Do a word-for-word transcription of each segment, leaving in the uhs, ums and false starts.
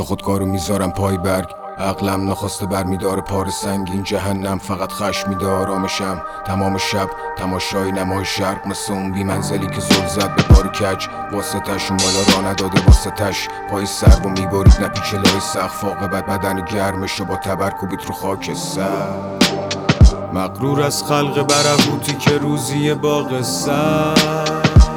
خودکارو میذارم پای برگ. عقلم نخواسته برمیداره پار سنگین جهنم. فقط خشم میده آرامشم تمام شب. تماشای نمای شرق مثل اون بی منزلی که زل زد به بار کج. واسه تش اون بالا را نداده واسه تش. پای سر و میبارید نپیچه لای سقف. عاقبت بدن گرمش با تبر کوبید رو خاک سر. مغرور از خلق برهوتی که روزی باغ سبز.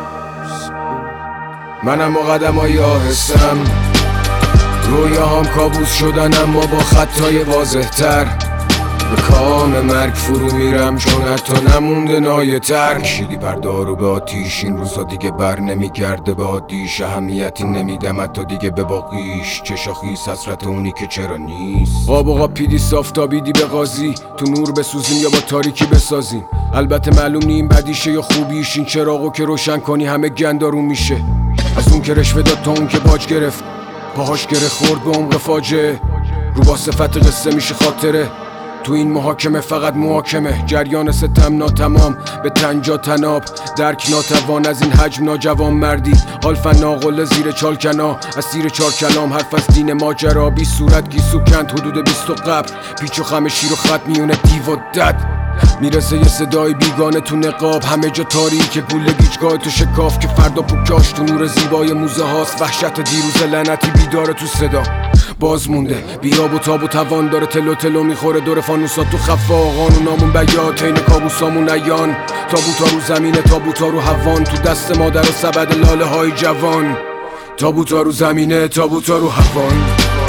منم و قدمای آهستم رویاهام کابوس شدن اما با خطای واضح تر. به کام مرگ فرو میرم چون حتی نمونده نایه تر. کشیدی پردارو به آتیش این روزا دیگه بر نمیگرده به عادیش. اهمیتی نمیدم حتی دیگه به باقیش. چشا خیس حسرت اونی که چرا نیست. قاب و قاب پیدی صافتابیدی به قاضی. تو نور بسوزیم یا با تاریکی بسازیم. البته معلوم نیم بدیشه یا خوبیش. این چراغو که روشن کنی همه گندارون میشه. از اون که رشوه داد تا اون که باج گرفت. پاهاش گره خورد به عمق فاجعه. رو با صفت قصه میشه خاطره. تو این محاکمه فقط محاکمه. جریان ستم ناتمام به تنجا تناب. درک ناتوان از این حجم ناجوان مردی. حال فناقل زیر چالکنا اسیر چار کلام. حرف از دین ماجرا بی صورت گیسو کند حدود بیست و قبل. پیچ و خم شیر و خط میونه دیو و دد. میرسه یه صدای بیگانه تو نقاب. همه جا تاریکه گوله گیجگاه تو شکاف. که فردا پوکاش تو نور زیبای موزه هاست. وحشت دیروز لعنتی بیداره تو صدا. باز مونده بیاب و تاب و توان داره. تلو تلو میخوره دور فانوسات تو خفا. قانونامون بیات عین کابوسامون عیان. تابوتا رو زمینه تابوتا رو هوان. تو دست مادر و سبد لاله های جوان. تابوتا رو زمینه تابوتا رو هوان.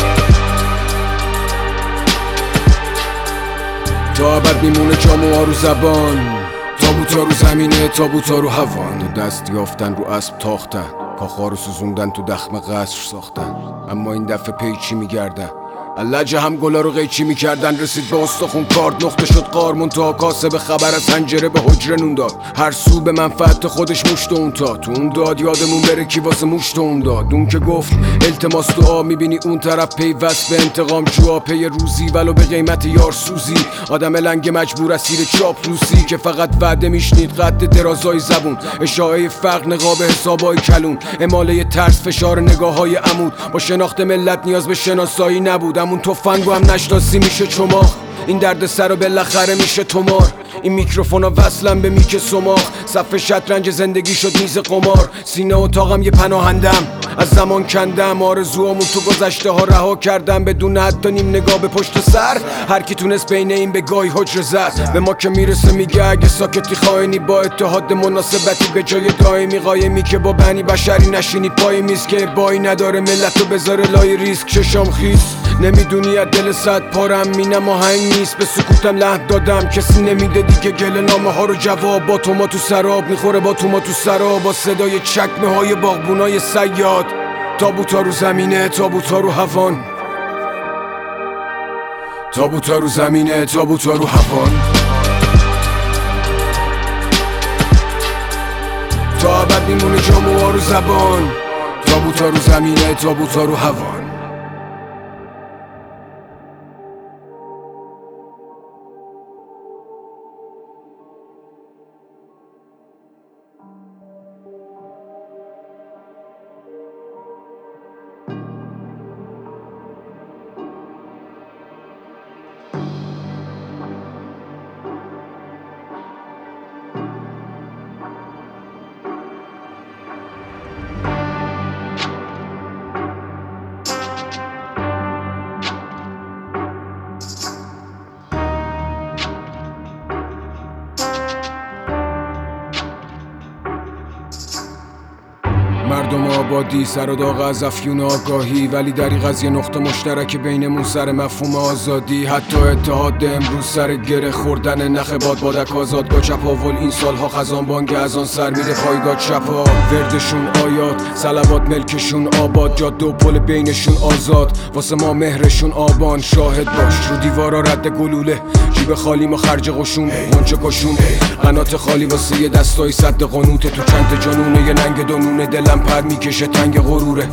تا ابد میمونه جاموها رو زبان. تابوتا رو زمینه تابوتا رو هوان. دست یافتن رو اسب تاختن. کاخا رو سوزوندن تو دخم قصر ساختن. اما این دفعه پیچی میگردن. اللجه هم گلا رو قیچی میکردن. رسید به استخون کارد نقطه شد قار. منتها کاسه به خبر از حنجره به حجره نون داد. هر سو به منفعت خودش مشت اون تا. تو اون داد یادمون بره کی واسه مشت اون داد. اون که گفت التماس دعا. میبینی اون طرف پیوست به انتقام جوا. پی روزی ولو به قیمت یار سوزی. آدم لنگ مجبور اسیر چاپلوسی. که فقط وعده میشنید قد درازای زبون. اشاعه فقر نقاب حسابای کلون. اماله ترس فشار نگاه های عمود. با شناخت ملت نیاز به شناسایی نبود. همون تفنگو هم نشناسی میشه چماخ. این درد سر و بالاخره میشه تمار. این میکروفونا وصلم به میک سماخ. صف شطرنج زندگی شد میز قمار. سینه اتاقم یه پناهندم. از زمان کندم آرزوامون تو گذشته ها رها کردم. بدون حتی نیم نگاه به پشت سر. هر کی تونست بین این به گاهی حجره زد. به ما که میرسه میگه اگه ساکتی خائنی. با اتحاد مناسبتی به جای دائمی. قایمی که با بنی بشری نشینی پای میز. که بایی نداره ملت رو بذاره لای ریسک. چشام خیس نمیدونی از دل صد پارم. مینم آهنگ نیست به سکوتم لحن دادم. کسی نمیده دیگه گله نامه ها رو جواب. با تو ما تو سراب میخوره با تو ما تو سراب. با صدای چکمه های باغبونای صیاد. تابوتا رو زمینه تابوتا رو هوان. تابوتا رو زمینه تابوتا رو هوان. تا ابد میمونه جاموها رو زبان. تابوتا رو زمینه تابوتا رو هوان. مردم آبادی سر و داغ از افیون آگاهی. ولی دریغ از یه نقطه مشترک بینمون سر مفهوم آزادی. حتی اتحاد امروز سر گره خوردن نخ باد. بادک آزادگاه چپاول این سالها خزان بانگ از آن سر میره پایگاه چپا. وردشون آیات صلوات ملکشون آباد. جاده و پل بینشون آزاد. واسه ما مهرشون آبان. شاهد باش رو دیوارا رد گلوله. جیب خالی ما خرج قشون غنچه کشون. قنات خالی واسه یه دستای صد قنوته. تو چند جانونه یه ننگ دونونه. دلم پر میکشه تنگ غروره.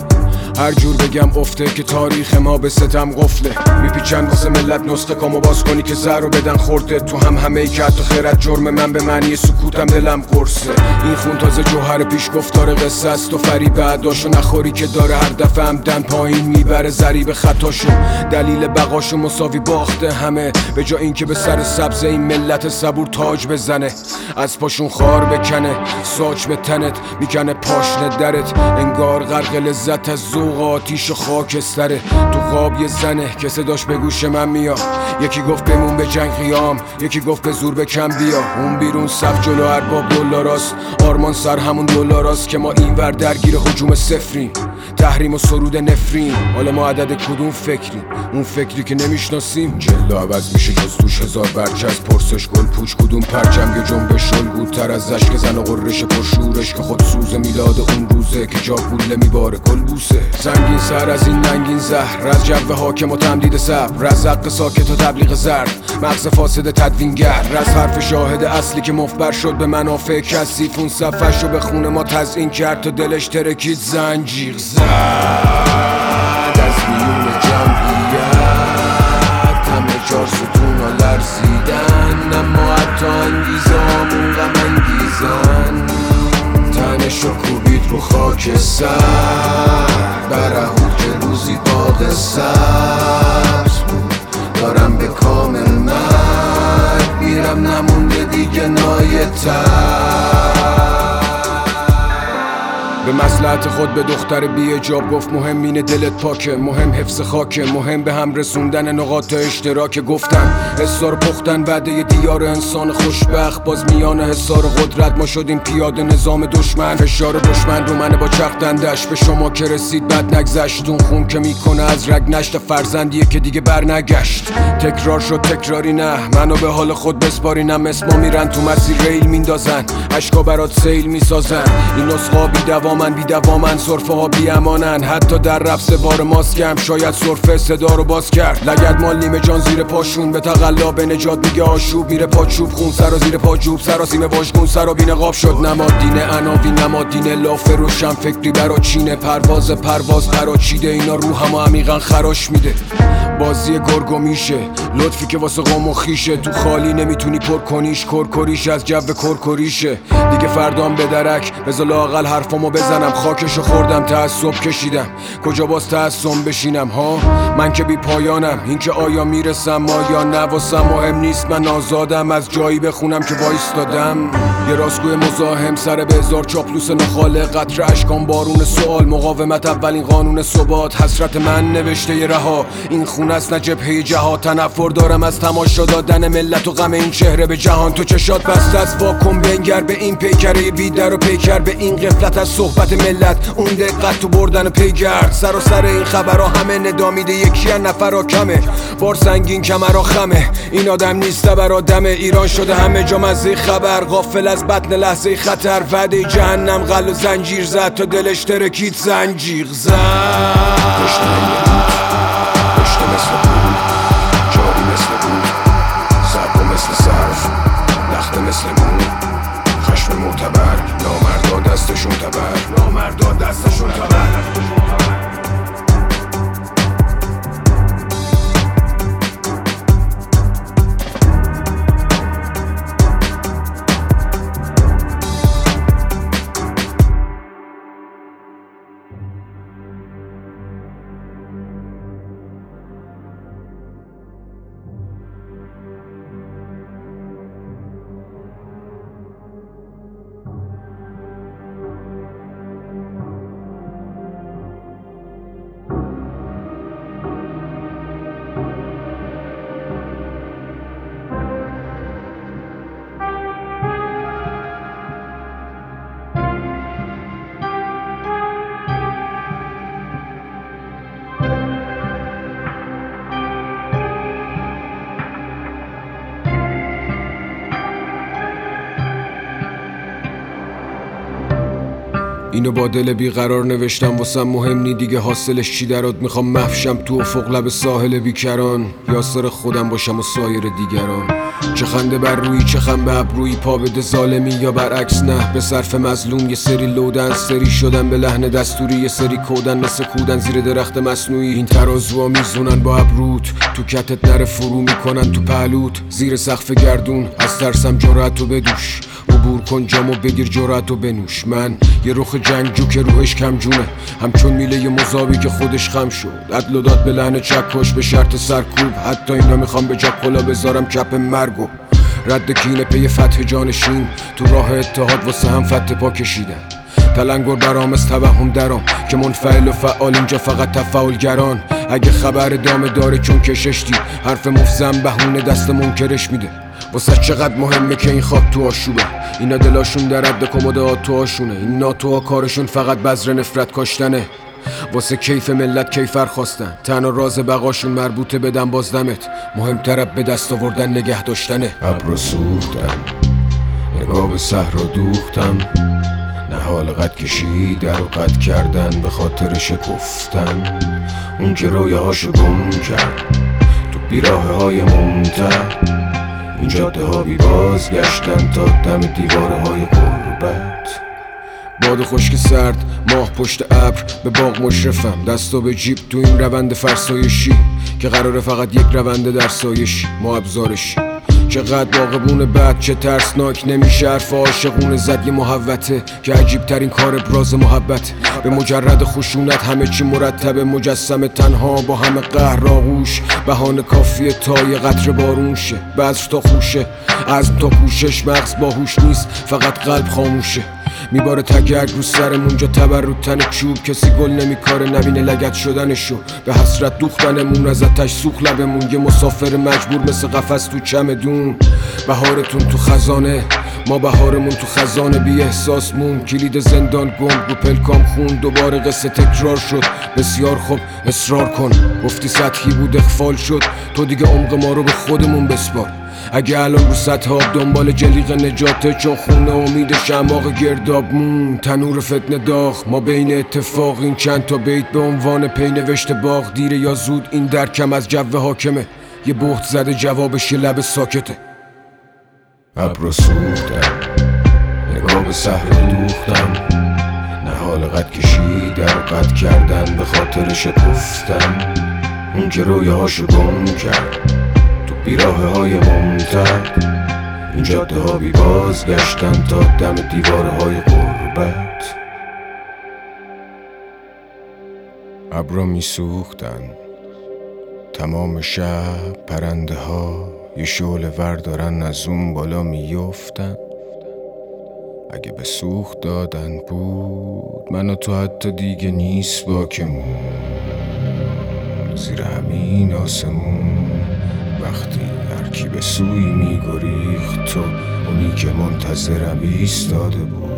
هر جور بگم افته که تاریخ ما به ستم قفله. میپیچن واسه ملت نسخه کامو باز کنی که زهر رو بدن خورده. تو هم همه ای که حتی خیرت جرم من به معنی سکوتم دلم قرصه. این خون تازه جوهر پیش گفتار قصه است و فریب بعداشو نخوری که داره هر دفعه همدن پایین میبره ضریب خطاشو. دلیل بقاشو مساوی باخته همه، به جا این که به سر سبز این ملت صبور تاج بزنه. از پاشون خار بکنه ساج به تنت میکنه پاشنه درت. انگار غرق لذت از ذوق آتیش و خاکستره. تو خواب یه زنه که صداش به گوش من میاد. یکی گفت بمون به جنگ قیام، یکی گفت به زور به کم بیا. اون بیرون صف جلو ارباب دلاراست، آرمان سر همون دلاراست که ما این ور درگیر هجوم صفریم. تحریم و سرود نفرین، حالا ما عدد کدوم فکریم؟ اون فکری که نمیشناسیم. جلد عوض میشه جز توش هزار برچز. پرسش گل پوچ کدوم پرچم یه جنبش الگوتر از اشک زن و قررش پرشورش که خود سوز میلاد اون روزه که جا گوله میباره کل بوسه. سنگین سر از این ننگین زهر، از جو حاکم و تمدید صبر، از حق ساکت و تبلیغ زرد، مغز فاسد تدوینگر، از حرف شاهد اصلی که مفبر شد به منافع کثیف. اون صفحش رو به خون ما تزیین کرد تا دلش ترکید زنجیر زد از بیون جمعیت. همه چار ستون ها لرزیدن، اما حتی انگیزه همون غم انگیزن. تنش رو کوبید رو خاک سر برهود که روزی باغ سبز بود. دارم به کامل مرگ میرم، نمونده دیگه نایتر. به مصلحت خود به دختر بی حجاب گفت مهم اینه دلت پاکه، مهم حفظ خاکه، مهم به هم رسوندن نقاط اشتراک. گفتن حسار پختن وعده دیار انسان خوشبخت، باز میان حسار قدرت ما شدیم پیاده نظام دشمن. فشار دشمن رو منه با چختندش، به شما که رسید بد نگذشت. اون خون که میکنه از رگ نشت فرزندیه که دیگه بر نگشت. تکرار شد تکراری نه، منو به حال خود بسپارینم. اسما میرن تو مسیر ریل میندازن، عشقا برات سیل میسازن. این نسخا بی دوامن بی دوامن، صرفه ها بی امانن. حتی در رفت بار ماسکم شاید صرفه صدا رو باز کرد. لگد مال نیمه جان زیر پاشون، به تقلا به نجات میگه آشوب. میره پاچوب خون سرا زیر پاجوب، سراسیمه واژگون سرا بی نقاب شد. نماد دین عناوین، نماد دین لاف روشن فکری برا چینه. پرواز پرواز برا چیده، اینا روحمو عمیقا خراش میده. بازی گرگو میشه لطفی که واسه قوم و خیشه. تو خالی نمیتونی پر کنیش، کرکریش از جو کرکریشه. دیگه فردام به درک بذار لااقل حرفامو بزنم. خاکشو خوردم تعصب کشیدم، کجا باز تعصب بشینم ها؟ من که بی پایانم، این که آیا میرسم آیا نه واسم مهم نیست. من آزادم از جایی بخونم که وایستادم. یه راستگوی مزاحم سر به هزار چاپلوس نخاله. قطره اشکان بارون سوال، مقاومت اولین قانون ثبات. حسرت من نوشته ی رها، این خون است نه جبهه جهاد. تنفر دارم از تماشا دادن ملت و غم این چهره به جهان. تو چشات بسته از واکن بنگر به این پیکره بیدر و پیکر به این غفلت از صحبت ملت. اون دقت تو بردن پیگرد، سر و سر این خبرها همه ندامیده. یکی از نفرها کمه، بار سنگین کمرها خمه. این آدم نیست برا دمه، ایران شده همه جا مزه خبر. غافل از بطن لحظه خطر، وعده جهنم غل و زنجیر زد تا دلش ترکید زنجیر زد. پشت مثل بود، جاری مثل بود، سرد مثل صرف، لخت مثل بود. خشم معتبر، نامردا دستشون تبر، نامردا دستشون تبر. اینو با دل بیقرار نوشتم واسم مهم نی دیگه حاصلش چی درات. میخوام محشم تو افق لب ساحل بیکران، یاسر خودم باشم و سایر دیگران. چه خنده بر روی چه خم به ابروی، پا بده ظالمی یا برعکس نه به صرف مظلوم. یه سری لودن سری شدن به لحن دستوری، یه سری کودن مثل کودن زیر درخت مصنوعی. این ترازوها میزونن با ابروت، تو کتت نره فرو میکنن تو پهلوت. زیر سقف گردون از ترسم جرأتو بدوش، عبور کن جامو بگیر جرأتو بنوش. من یه رخ جنگجو که روحش کم جونه، همچون میله مذابی که خودش خم شد. عدل و داد به لحن چکش به شرط سرکوب، حتی اینا میخوام به جا کلا بذارم کپ مرگو. رد کینه پی فتح جانشین، تو راه اتحاد واسه هم فتح پا کشیدن. تلنگر برام از توهم درام که منفعل و فعال اینجا فقط تفاعلگران. اگه خبر دامه داره چون کشش دید، حرف مفزم بهونه دست منکرش میده. واسه چقدر مهمه که این خاک تو آشوبه، اینا دلاشون در رد کمدات تو آشونه. این ناتوها کارشون فقط بذر نفرت کاشتنه، واسه کیف ملت کیفر خواستن. تنها راز بقاشون مربوطه بدن بازدمت، مهمتر به دست آوردن نگه داشتنه. ابرو سوختم نگاه به صحرا دوختم، نهال قد کشیدن و قد کردن به خاطر شکفتن. اون که رویه هاشو گم کرد تو بیراه های ممتد، این جاده ها بی بازگشتن تا دم دیواره های غربت. باد خشک سرد ماه پشت ابر به باغ مشرفم، دستو به جیب تو این روند فرسایشی که قراره فقط یک رونده در سایشی ما ابزارشی. چقدر باغبون بد چه ترسناک، نمیشه حرف عاشقونه زد یه محوته که عجیب ترین کار ابراز محبت. به مجرد خشونت همه چی مرتبه، مجسم تنها با همه قهر آغوش. بهانه کافیه تا یه قطره بارون شه، بذر تا خوشه عزم تا کوشش. مغز باهوش نیست فقط قلب خاموشه، میباره تگرگ رو سرمون جا تبر رو تن چوب. کسی گل نمیکاره نبینه لگد شدنشو، به حسرت دوختنمون از آتش سوخت لبمون. یه مسافر مجبور مثل قفس تو چمدون. بهارتون تو خزانه ما بهارمون تو خزانه، بی احساس مون کلید زندان گم رو پلکام خون. دوباره قصه تکرار شد بسیار خوب اصرار کن، گفتی سطحی بود اخفال شد، تو دیگه عمق ما رو به خودمون بسپار. اگه الان رو سطح آب دنبال جلیق نجاته، چون خونه امید شماغ گرداب مون. تنور فتنه داغ ما بین اتفاق، این چند تا بیت به عنوان پی نوشته باغ. دیره یا زود این درکم از جو حاکمه، یه بهت زده جوابش یه لب ساکته. ابرو سوختم نگاه به صحرا دوختم، نهال قد کشیدن و قد کردن به خاطر شکفتن. اون که رویه هاشو گم کرد تو بیراه های ممتد، این جاده ها بی بازگشتن تا دم دیواره های غربت. ابرا میسوختن تمام شب، پرنده ها یه شعله ور دارن از اون بالا میفتن. اگه به سوخت دادن بود من و تو حتی دیگه نیست باکمون. زیر همین آسمون وقتی هرکی به سوی میگریخت، تو اونی که منتظرم ایستاده بود،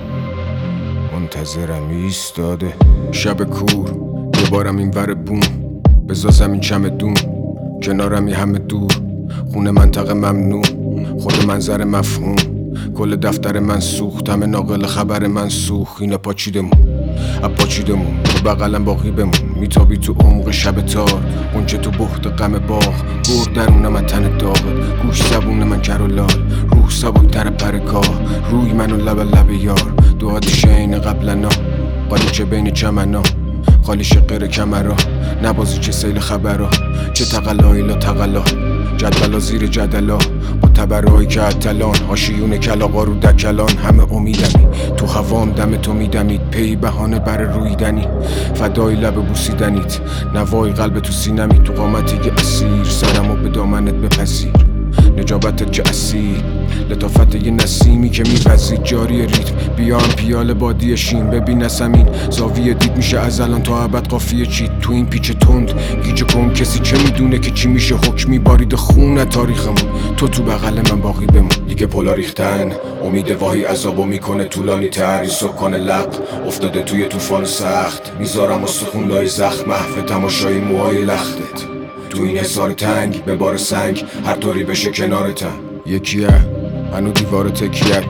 منتظرم ایستاده. شب کور دوبارم این ور بوم، بزازم این چمدون کنارم یه همه دور. خونه منطقه ممنوع، خود منظر مفهوم. کل دفتر من سوخت، همه ناقل خبر من سوخت. اینا پاچیدمون اپاچیدمون تو بغلم باقی بمون. میتابی تو عمق شب تار، اونچه تو بحت غم باغ. برد درونم از تن داغت، گوش زبون من کر و لال. روح سبک تر پرکاه، روی منو لب لب یار. دو آتیش عین قبلنا، قالیچه بین چمنا. خالی شقیر کمرا، نبازی چه سیل خبرا. چه تقلایی لا تقلا، جدولا زیر جدلا. با تبرهایی که اتلان، هاشیون کلاغا رو دکلان. همه امیدمی تو هوام دم تو میدمید، پی بهانه بر رویدنی. فدای لب بوسیدنیت، نوای قلب تو سینمی. تو قامتی که اسیر، سرمو به دامنت بپذیر. نجابتت که اصیل، لطافت یه نسیمی که میپذید. جاری ریتم بیام پیاله بادی شین. ببین زمین زاویه دید میشه از الان تا ابد قافیه چید. تو این پیچ تند گیج کن، کسی چه میدونه که چی میشه. حکمی بارید خون تاریخمون، تو تو بغل من باقی بمون. دیگه پلا ریختن امید واهی عذابو میکنه طولانی تر. این سکان لب افتاده توی طوفان سخت، میذارم استخون لای زخم. محو تماشای موهای لختت تو این حصار تنگ، به بار سنگ هر طوری بشه کنارتم. یکیه هنو دیوار تکیه،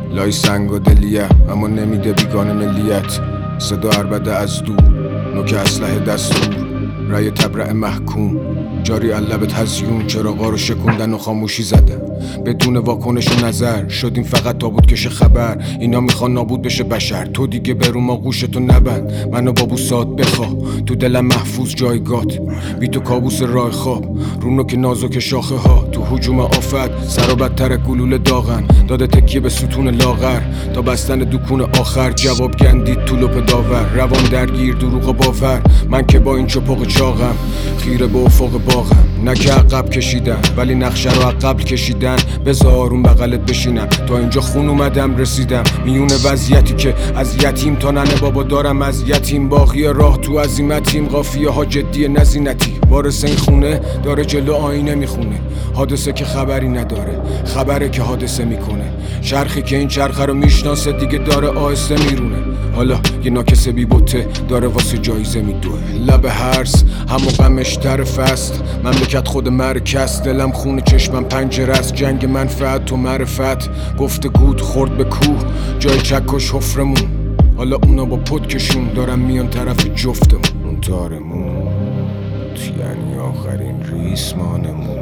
لای سنگ و دلیه اما نمیده بیگانه ملیت. صدا عربده از دور، نوک اسلحه دستور، رای تبرع محکوم جاری علبت هزیون. چراغا رو شکوندن و خاموشی زدن بدون واکنش و نظر. شدیم فقط تابوت کش خبر. اینا میخوان نابود بشه بشر. تو دیگه برو ما گوشتو نبند. منو با بوسات بخواه تو دلم محفوظ جایگات. بی تو کابوس راه خواب رونو که نازک شاخه ها. تو هجوم آفت سر و بدتر گلوله داغن. داده تکیه به ستون لاغر تا بستن دکون آخر. جواب گندید تو لپ داور. روان درگیر دروغ و باور. من که با این چپاق چاقم خیره به افق باغم. نه که عقب کشیدم ولی نقشه رو عقب کشیدن. بذار اون بغلت بشینم تا اینجا خون اومدم رسیدم. میون وضعیتی که از یتیم تا ننه بابا دارم از یتیم. باقی راه تو عزیمتیم قافیه ها جدی نزینتی. وارث این خونه داره جلو آینه میخونه. حادثه که خبری نداره خبره که حادثه میکنه. چرخی که این چرخه رو میشناسه دیگه داره آهسته میرونه. حالا یه ناکسه بی بوته داره واسه جایزه میدوه. لب هرس همو غمش طرف است. مملکت خود مرکز. دلم خونه چشمم پنجره است. جنگ منفعت تو معرفت. گفته گود خورد به کوه جای چکش حفرمون. حالا اونا با پدکشون دارن میان طرف جفتمون. اون تارمون یعنی آخرین ریسمانمون.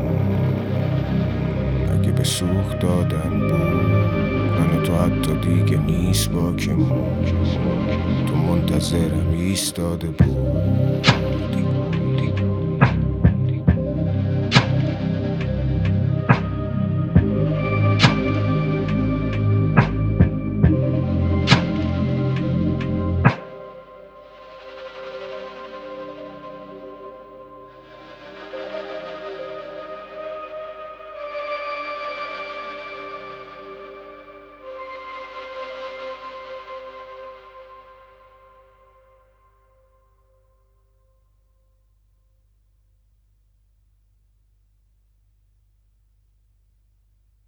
اگه به سوخت دادن بود من تو حتی دیگه نیست باکمون. تو منتظرم ایستاده بود.